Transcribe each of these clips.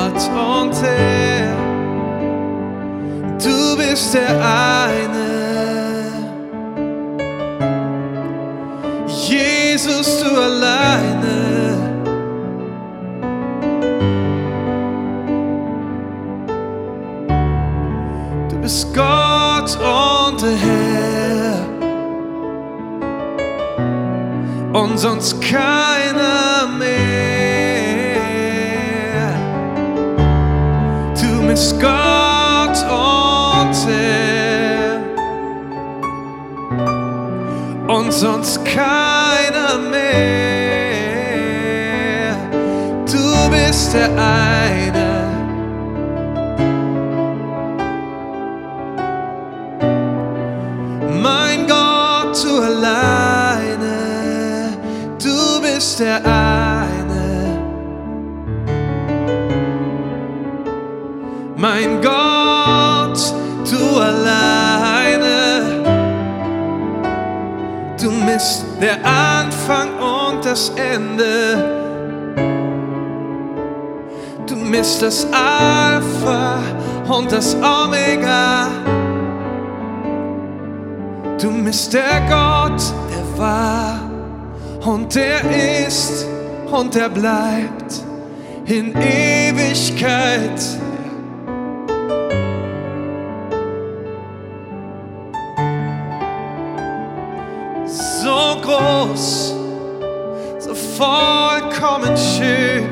Gott und Herr. Du bist der eine, Jesus, du alleine. Du bist Gott und der Herr und sonst keiner mehr. Du bist Gott und Herr und sonst keiner mehr. Du bist der eine, mein Gott, du alleine. Du bist der eine, mein Gott, du alleine. Du bist der Anfang und das Ende. Du bist das Alpha und das Omega. Du bist der Gott, der war und der ist und der bleibt in Ewigkeit. So groß, so vollkommen schön,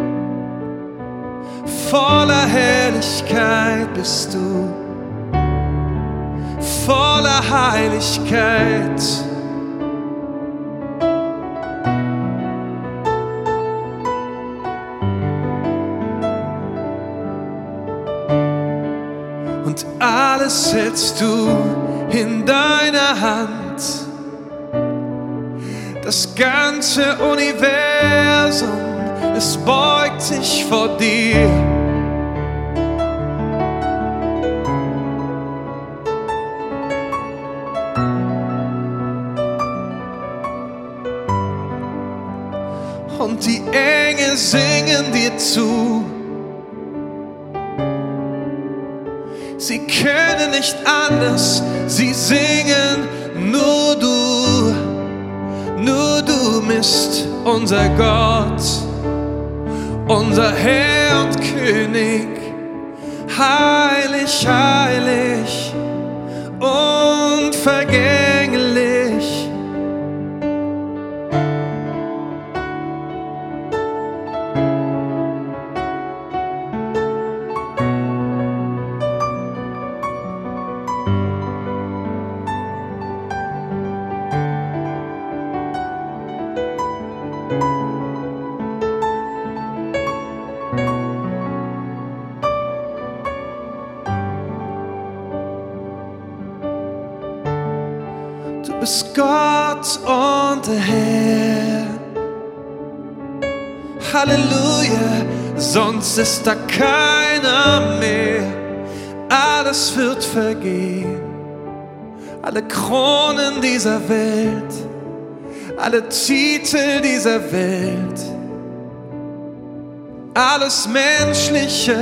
voller Herrlichkeit bist du, voller Heiligkeit. Und alles hältst du in deiner Hand. Das ganze Universum, es beugt sich vor dir. Und die Engel singen dir zu. Sie können nicht anders, sie singen nur du. Nur du bist unser Gott, unser Herr und König. Heilig, heilig, unvergänglich. Du bist Gott und der Herr. Halleluja, sonst ist da keiner mehr. Alles wird vergehen, alle Kronen dieser Welt, alle Titel dieser Welt, alles Menschliche,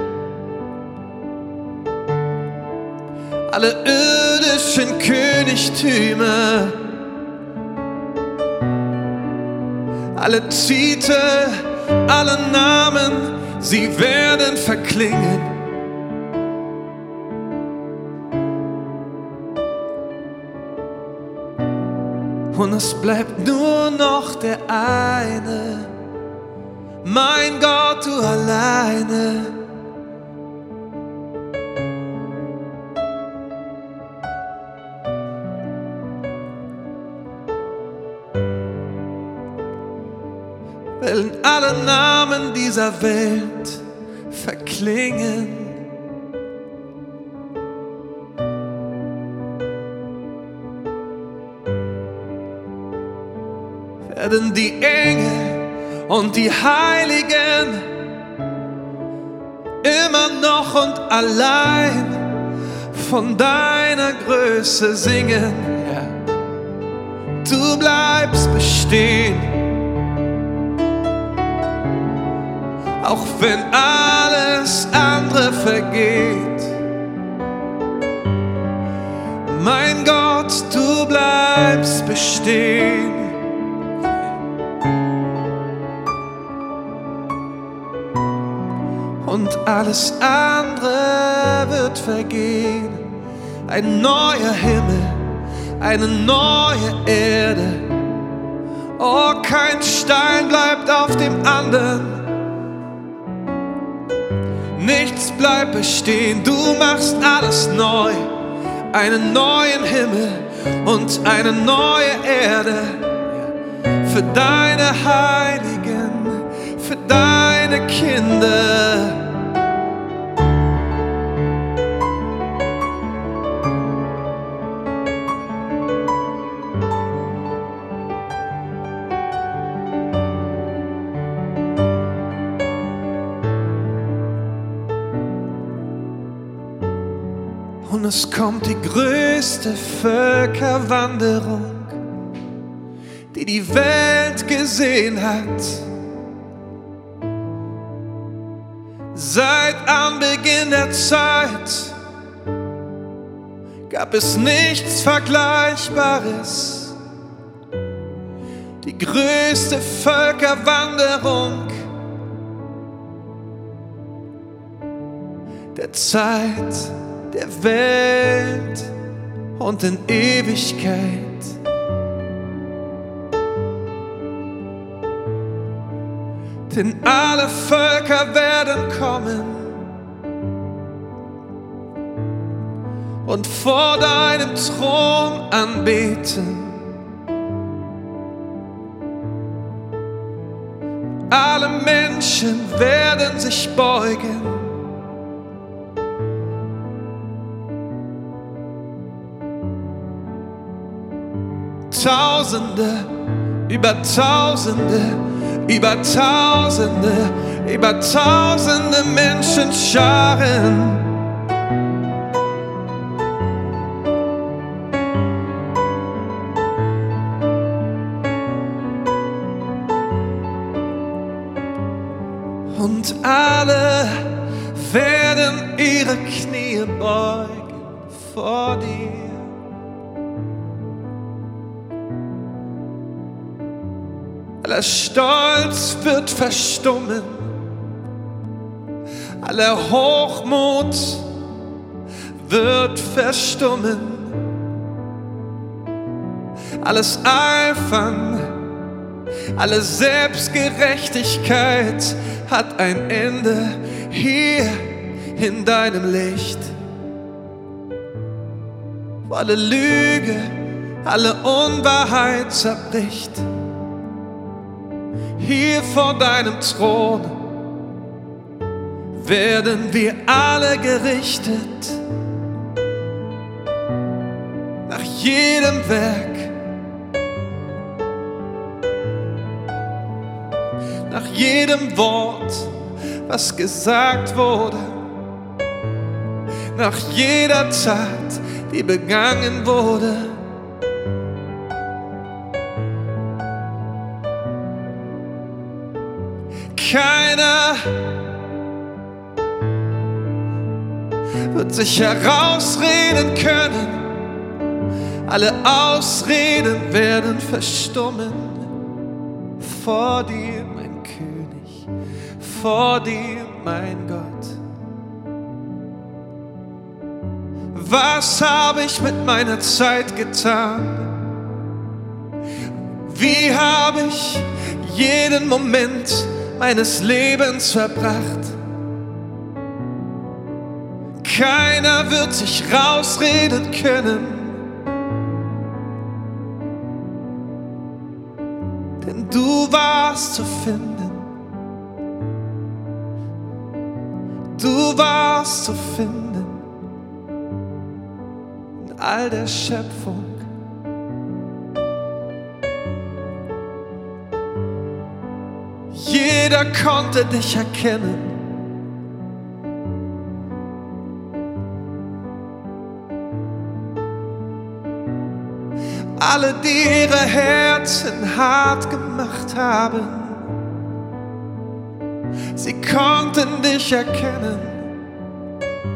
alle irdischen Königtümer, alle Titel, alle Namen, sie werden verklingen. Und es bleibt nur noch der eine, mein Gott, du alleine. Wenn alle Namen dieser Welt verklingen, werden die Engel und die Heiligen immer noch und allein von deiner Größe singen. Ja. Du bleibst bestehen, auch wenn alle vergeht. Mein Gott, du bleibst bestehen. Und alles andere wird vergehen. Ein neuer Himmel, eine neue Erde. Oh, kein Stein bleibt auf dem anderen. Nichts bleibt bestehen, du machst alles neu. Einen neuen Himmel und eine neue Erde. Für deine Heiligen, für deine Kinder. Und es kommt die größte Völkerwanderung, die die Welt gesehen hat. Seit Anbeginn der Zeit gab es nichts Vergleichbares. Die größte Völkerwanderung der Zeit, der Welt und in Ewigkeit. Denn alle Völker werden kommen und vor deinem Thron anbeten. Alle Menschen werden sich beugen. Tausende, über Tausende, über Tausende, über Tausende Menschenscharen. Und alle werden ihre Knie beugen vor dir. Aller Stolz wird verstummen, aller Hochmut wird verstummen, alles Eifern, alle Selbstgerechtigkeit hat ein Ende hier in deinem Licht, wo alle Lüge, alle Unwahrheit zerbricht. Hier vor deinem Thron werden wir alle gerichtet nach jedem Werk, nach jedem Wort, was gesagt wurde, nach jeder Tat, die begangen wurde. Keiner wird sich herausreden können. Alle Ausreden werden verstummen. Vor dir, mein König, vor dir, mein Gott. Was habe ich mit meiner Zeit getan? Wie habe ich jeden Moment meines Lebens verbracht? Keiner wird sich rausreden können, denn du warst zu finden. Du warst zu finden in all der Schöpfung. Jeder konnte dich erkennen. Alle, die ihre Herzen hart gemacht haben, sie konnten dich erkennen.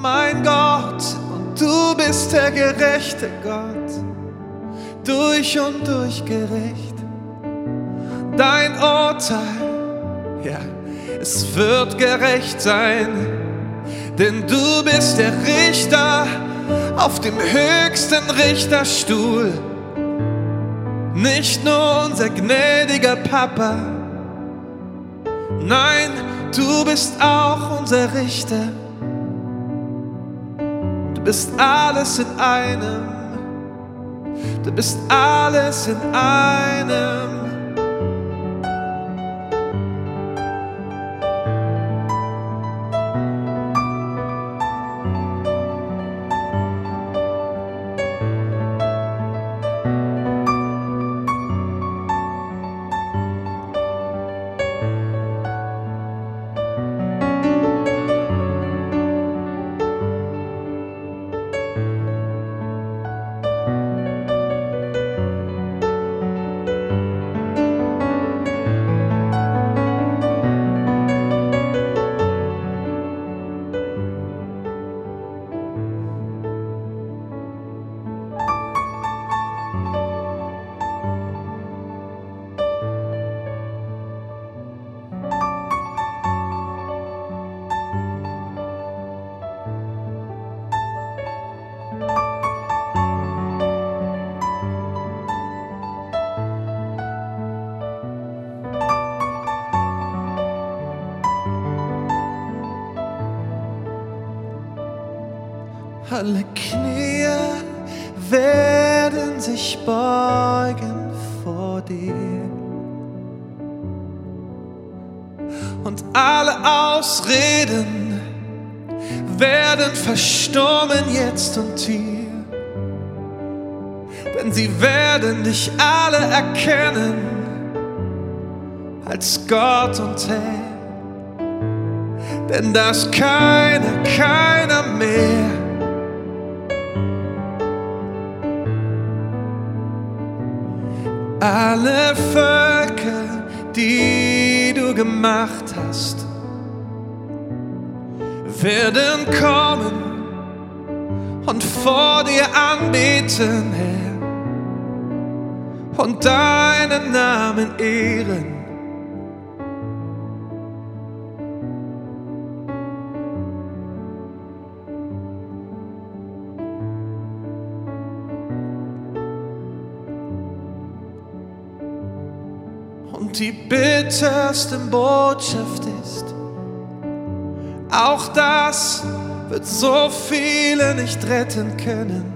mein Gott, und du bist der gerechte Gott, durch und durch gerecht. Dein Urteil, ja, es wird gerecht sein, denn du bist der Richter auf dem höchsten Richterstuhl. Nicht nur unser gnädiger Papa, nein, du bist auch unser Richter. Du bist alles in einem. Du bist alles in einem. Alle Knie werden sich beugen vor dir und alle Ausreden werden verstummen jetzt und hier, denn sie werden dich alle erkennen als Gott und Herr, denn da ist keiner mehr. Alle Völker, die du gemacht hast, werden kommen und vor dir anbeten, Herr, und deinen Namen ehren. Und die bitterste Botschaft ist, auch das wird so viele nicht retten können.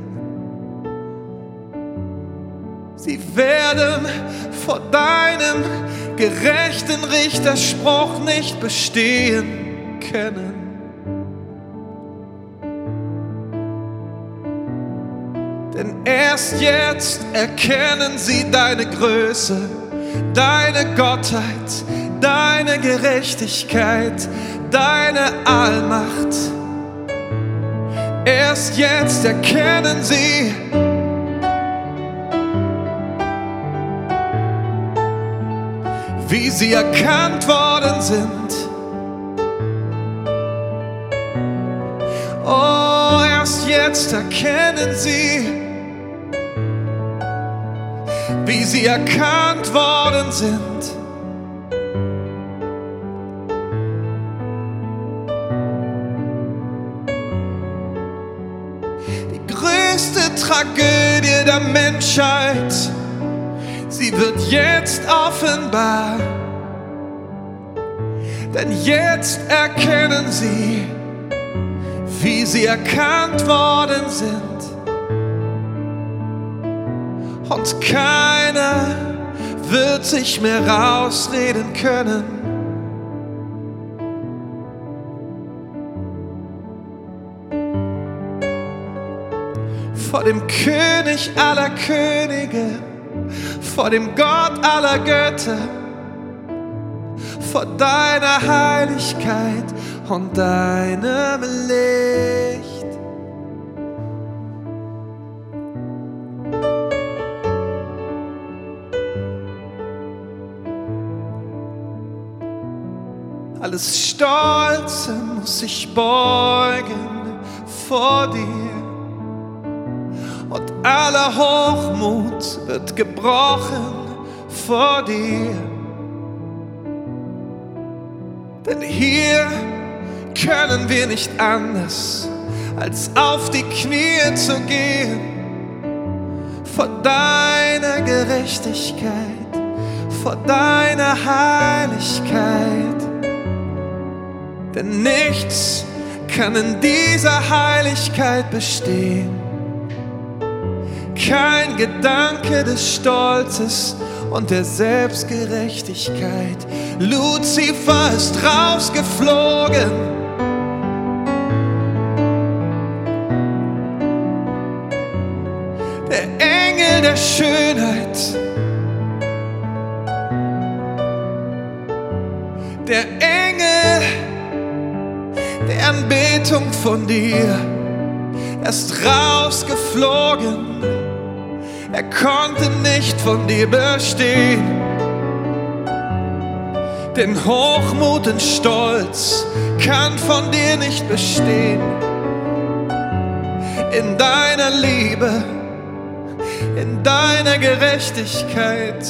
Sie werden vor deinem gerechten Richterspruch nicht bestehen können. Denn erst jetzt erkennen sie deine Größe, deine Gottheit, deine Gerechtigkeit, deine Allmacht. Erst jetzt erkennen sie, wie sie erkannt worden sind. Oh, erst jetzt erkennen sie, wie sie erkannt worden sind. Die größte Tragödie der Menschheit, sie wird jetzt offenbar. Denn jetzt erkennen sie, wie sie erkannt worden sind. Und keiner wird sich mehr rausreden können. Vor dem König aller Könige, vor dem Gott aller Götter, vor deiner Heiligkeit und deinem Licht. Alles Stolze muss sich beugen vor dir und aller Hochmut wird gebrochen vor dir. Denn hier können wir nicht anders, als auf die Knie zu gehen vor deiner Gerechtigkeit, vor deiner Heiligkeit. Denn nichts kann in dieser Heiligkeit bestehen. Kein Gedanke des Stolzes und der Selbstgerechtigkeit. Luzifer ist rausgeflogen. Der Engel der Schönheit, der Engel der Anbetung von dir, er ist rausgeflogen. Er konnte nicht von dir bestehen. Denn Hochmut und Stolz kann von dir nicht bestehen. In deiner Liebe, in deiner Gerechtigkeit.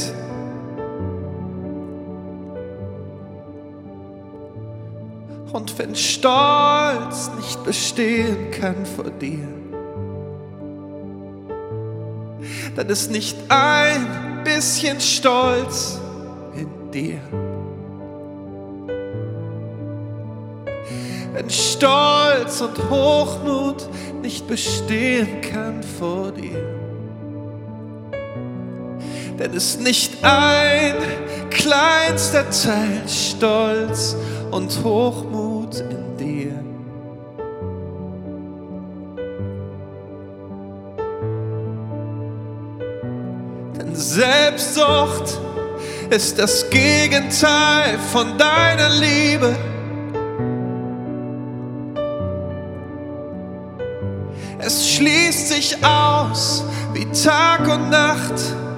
Und wenn Stolz nicht bestehen kann vor dir, dann ist nicht ein bisschen Stolz in dir. Wenn Stolz und Hochmut nicht bestehen kann vor dir, dann ist nicht ein kleinster Teil Stolz und Hochmut in dir. Denn Selbstsucht ist das Gegenteil von deiner Liebe. Es schließt sich aus wie Tag und Nacht.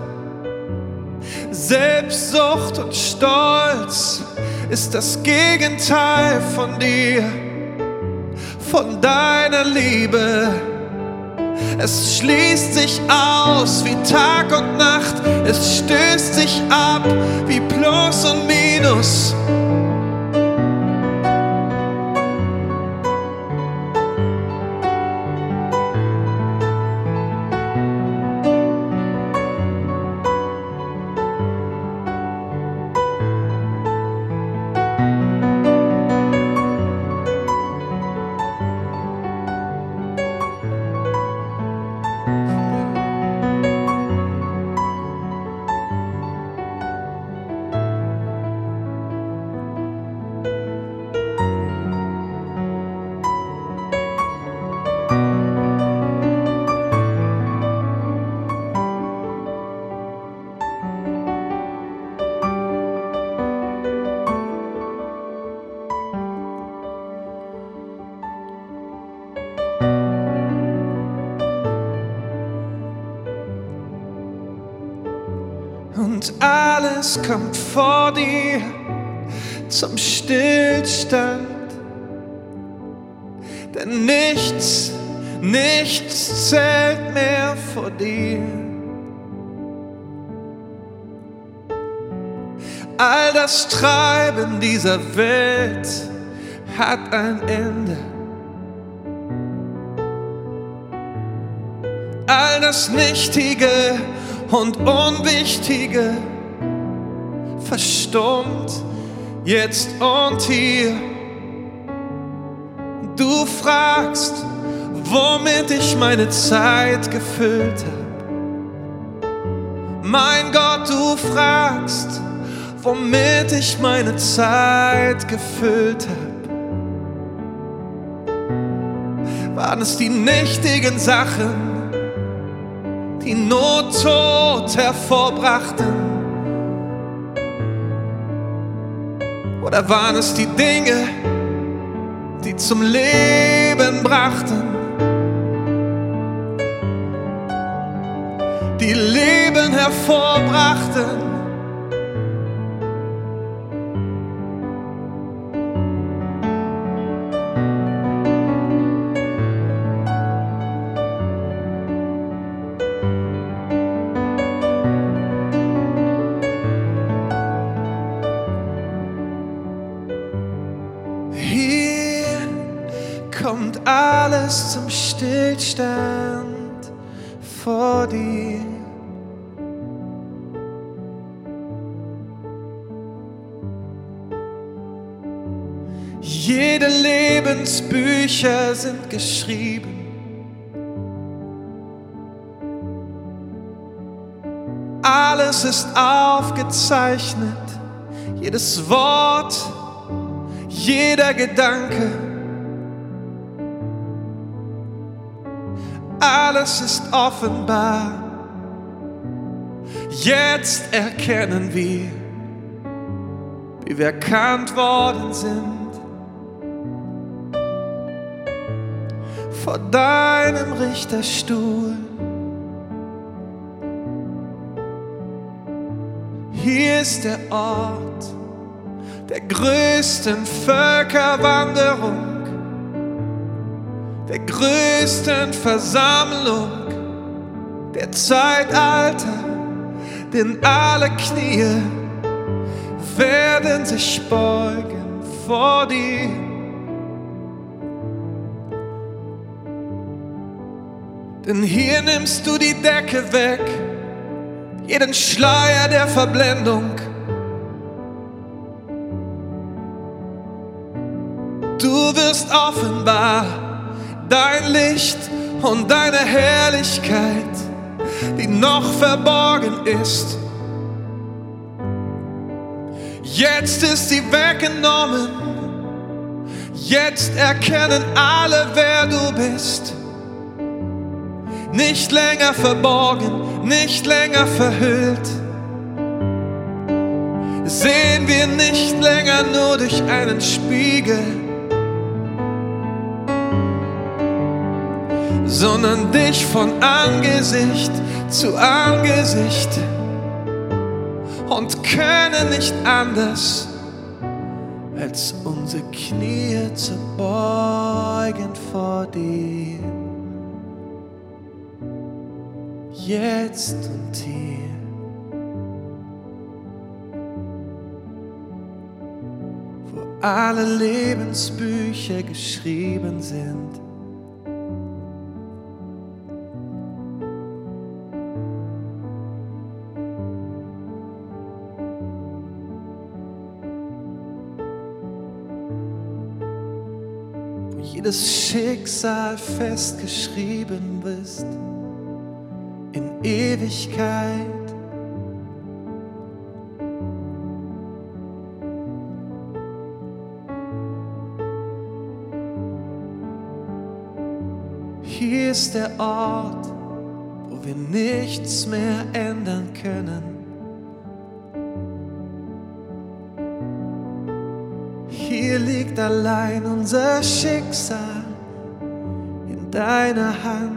Selbstsucht und Stolz ist das Gegenteil von dir, von deiner Liebe. Es schließt sich aus wie Tag und Nacht. Es stößt sich ab wie Plus und Minus. Und alles kommt vor dir zum Stillstand. Denn nichts zählt mehr vor dir. All das Treiben dieser Welt hat ein Ende. All das Nichtige und Unwichtige verstummt jetzt und hier. Du fragst, womit ich meine Zeit gefüllt habe. Mein Gott, du fragst, womit ich meine Zeit gefüllt habe. Waren es die nichtigen Sachen, die Not, Tod hervorbrachten? Oder waren es die Dinge, die zum Leben brachten? Die Leben hervorbrachten? kommt alles zum Stillstand vor dir. Jede Lebensbücher sind geschrieben. Alles ist aufgezeichnet. Jedes Wort, jeder Gedanke. Alles ist offenbar. Jetzt erkennen wir, wie wir erkannt worden sind. Vor deinem Richterstuhl. Hier ist der Ort der größten Völkerwanderung, der größten Versammlung, der Zeitalter, denn alle Knie werden sich beugen vor dir. Denn hier nimmst du die Decke weg, jeden Schleier der Verblendung. Du wirst offenbar dein Licht und deine Herrlichkeit, die noch verborgen ist. Jetzt ist sie weggenommen. Jetzt erkennen alle, wer du bist. Nicht länger verborgen, nicht länger verhüllt. Sehen wir nicht länger nur durch einen Spiegel, sondern dich von Angesicht zu Angesicht und können nicht anders, als unsere Knie zu beugen vor dir. Jetzt und hier. Wo alle Lebensbücher geschrieben sind. Wo jedes Schicksal festgeschrieben ist. In Ewigkeit. Hier ist der Ort, wo wir nichts mehr ändern können. Hier liegt allein unser Schicksal in deiner Hand.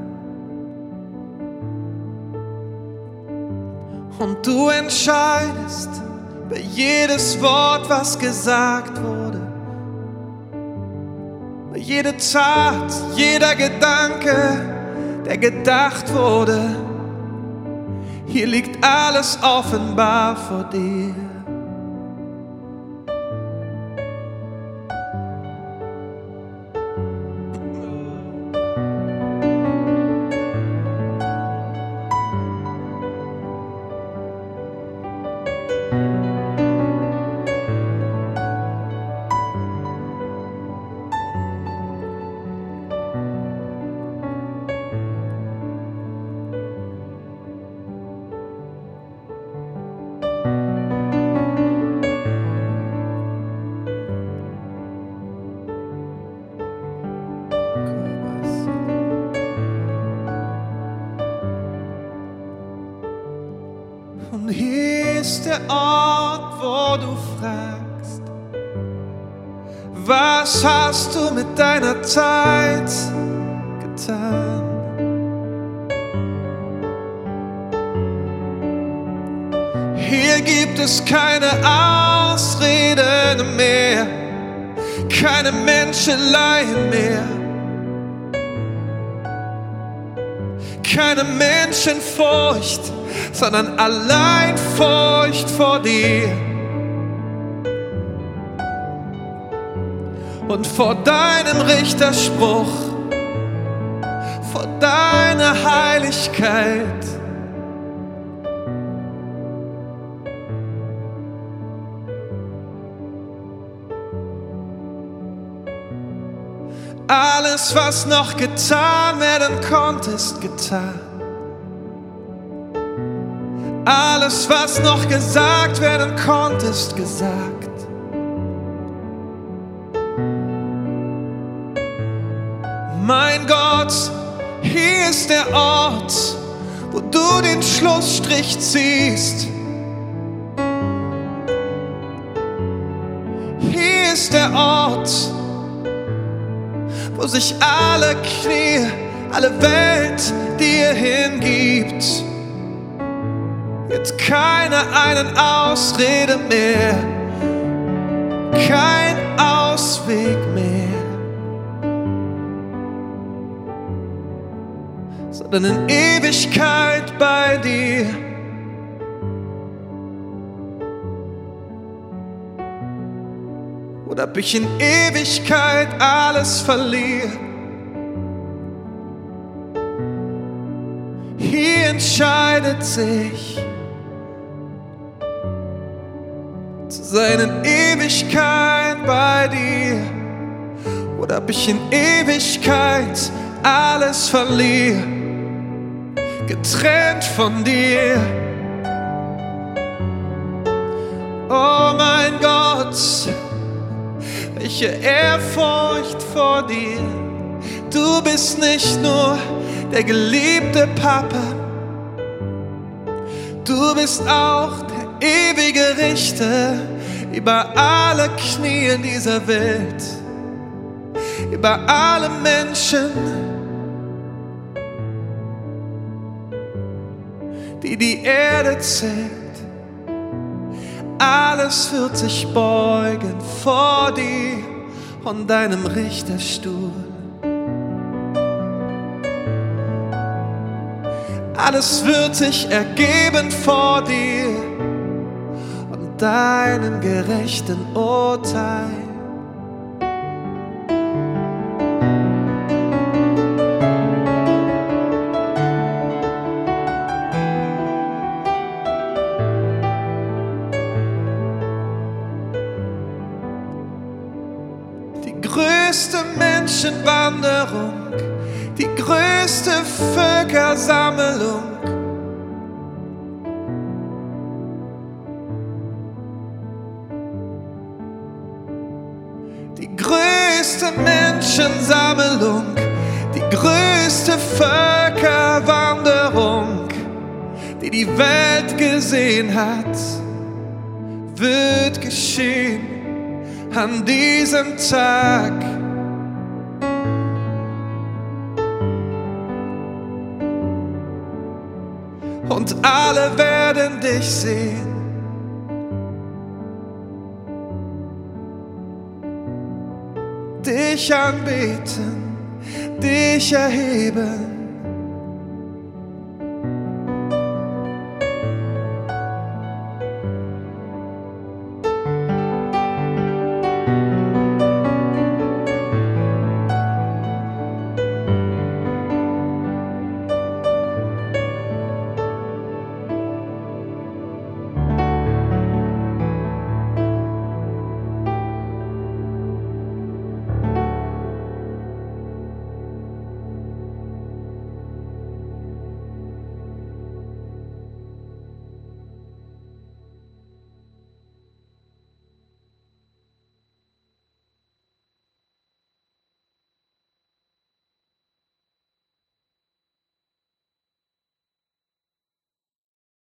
Und du entscheidest über jedes Wort, was gesagt wurde, über jede Tat, jeder Gedanke, der gedacht wurde. Hier liegt alles offenbar vor dir. Und hier ist der Ort, wo du fragst, was hast du mit deiner Zeit getan? Hier gibt es keine Ausreden mehr, keine Menscheleien mehr, keine Menschenfurcht, sondern allein Furcht vor dir. und vor deinem Richterspruch, vor deiner Heiligkeit. Alles, was noch getan werden konnte, ist getan. Alles, was noch gesagt werden konnte, ist gesagt. Mein Gott, hier ist der Ort, wo du den Schlussstrich ziehst. Hier ist der Ort, wo sich alle Knie, alle Welt dir hingibt. Jetzt keine einen Ausrede mehr, kein Ausweg mehr, sondern in Ewigkeit bei dir. Oder ob ich in Ewigkeit alles verliere. Hier entscheidet sich, zu sein in Ewigkeit bei dir. Oder ob ich in Ewigkeit alles verliere, getrennt von dir. Oh mein Gott, welche Ehrfurcht vor dir. Du bist nicht nur der geliebte Papa, du bist auch der ewige Richter über alle Knie in dieser Welt, über alle Menschen, die die Erde zählt. Alles wird sich beugen vor dir und deinem Richterstuhl. Alles wird sich ergeben vor dir und deinem gerechten Urteil. Die größte Menschenwanderung, die größte Völkersammlung, die größte Menschensammlung, die größte Völkerwanderung, die die Welt gesehen hat, wird geschehen an diesem Tag. Und alle werden dich sehen. Dich anbeten, dich erheben.